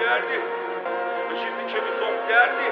دردی من چیزی که میخوام دردی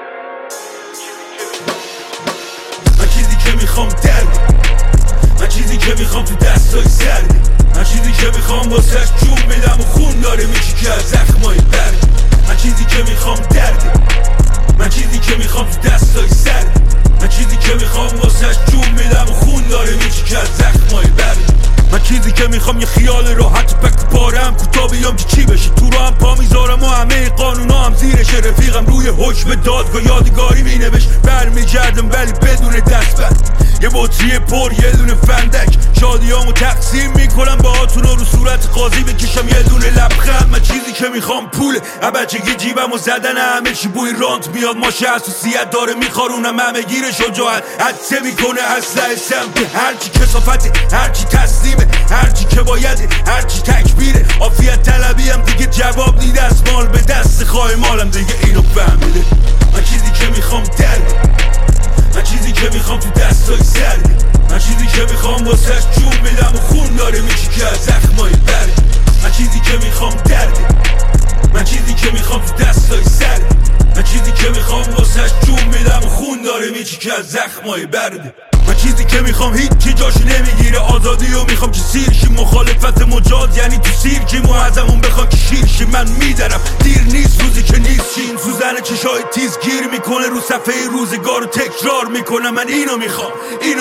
من چیزی که میخوام دردی من چیزی که میخوام تو دستای سردی من چیزی که میخوام واسش جون میدم و خون داره میچی که از زخمای بردی من چیزی که میخوام دردی من چیزی که میخوام تو دستای سردی من چیزی که میخوام واسش جون میدم و خون داره میچی که از زخمای بردی من چیزی که میخوام یه خیال راحت پک پارم کوتا بیام که چی بشه تو رو هم پا میذارم و همه قانونا هم زیرشه رفیقم روی حکم دادگاه یادگاری مینوش برمیگردم ولی بدون دستبند یه بطری پر یه دونه فندک شادیامو تقسیم میکنم باهاتون رو صورت قاضی بکشم یه دونه لبخند من چیزی که میخوام پوله بچگی جیبمو زدن همه چی بوی رانت میاد ماشه حساسیت داره میخارونم همه گیر شجاعت حدسه میکنه اسلحه سمت هرچی کثافته هرچی تسلیمه هرچی که بایده هرچی تکبیره عافیت طلبی هم دیگه جواب نیده از مال به دست خواهی مالم دیگه اینو فهمیده من چیزی که میخوام دردی من چیزی که میخوام تو دستای سردی من چیزی که میخوام واسش جون میدم و خون داره میچی که از زخمای بردی من چیزی که میخوام دردی من چیزی که میخوام تو دستای سردی من چیزی که میخوام واسش جون میدم و خون داره میچی که از زخمای بردی من چیزی که میخوام هیچی جاشو نمیگیره آزادی و میخوام که سیرشی مخالفت مجاز یعنی تو سیرکیم و ازمون بخوام که شیرشی من میدرم دیر نیست روزی که نیست چین سوزن چشای تیز گیر میکنه رو صفحه روزگار رو تکرار میکنم من اینو میخوام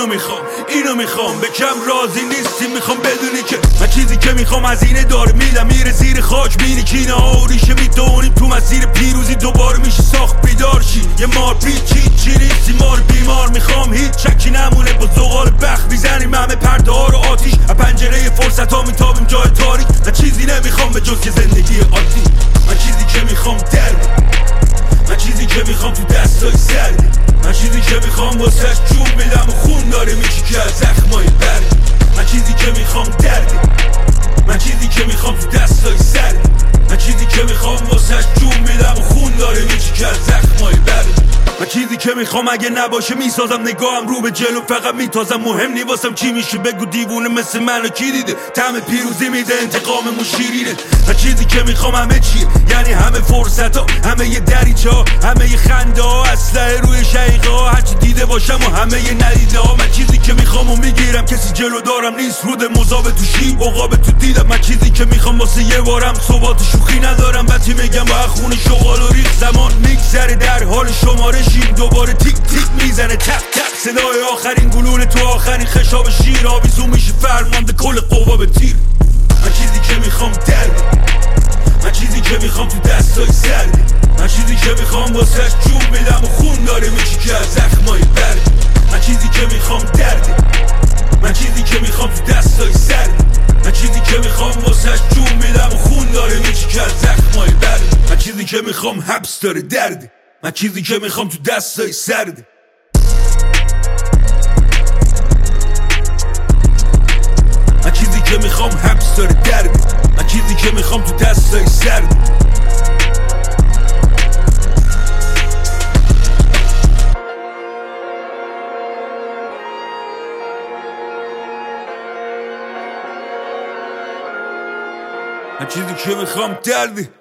اینو میخوام به کم راضی نیستیم میخوام بدونی که من چیزی که میخوام از اینه داره میدم میره زیر خاک میری کینه آریشه میدونیم تو مسیر پیروزی دوباره میشه ساخت بیدار شی یه مار پیچی چی نیستی مار بیمار میخوام هیچ چکی نمونه با زغال بخت میزنیم همه پرده ها رو آتیش از پنجره فرصت ها میتابیم جای تاریک من چیزی نمیخوام به جز که زندگی عادی من چیزی که میخوام دردی من چیزی که میخوام تو دستای سردی من چیزی که میخوام واسش جون میدم و خون داره میچی که از زخمای بردی من چیزی که میخوام دردی من چیزی که میخوام تو دستای سردی من چیزی که میخوام واسش جون میدم و خون داره میچی که از زخمای بردی من چیزی که میخوام اگه نباشه میسازم نگاهم رو به جلو فقط میتازم مهم نی واسم چی میشه بگو دیوونه مثل منو کی دیده طعم پیروزی میده انتقاممون شیرینه من چیزی که میخوام همه چیه یعنی همه فرصت ها همه یه دریچه ها همه یه خنده ها اسلحه روی شقیقه ها هرچی دیده باشم و همه یه ندیده ها من چیزی که میخوام و میگیرم کسی جلو دارم نیست رود مذاب تو شیب عقاب تو دیدم من چیزی که میخوام واسه یه بارم ثبات شوخی ندارم وقتی میگم با خون شغال و ریخ زمان میگذره در حال شماره شیر دوباره تیک تیک میزنه تق تق صدای آخرین گلوله تو آخرین خشاب شیر آویزون میشه فرمانده کل قوا به تیر من چیزی که میخوام دردی من چیزی که میخوام تو دستای سردی من چیزی که میخوام واسش جون میدم و خون داره میچی که از زخمای بردی من چیزی که میخوام دردی من چیزی که میخوام تو دستای سردی من چیزی که میخوام واسش جون میدم و خون داره میچی که از زخمای بردی من چیزی که میخوام حبس داره دردی من چیزی که میخوام تو دستای سردی من چیزی که میخوام حبس داره دردی من چیزی که میخوام تو دستای سردی من چیزی که میخوام دردی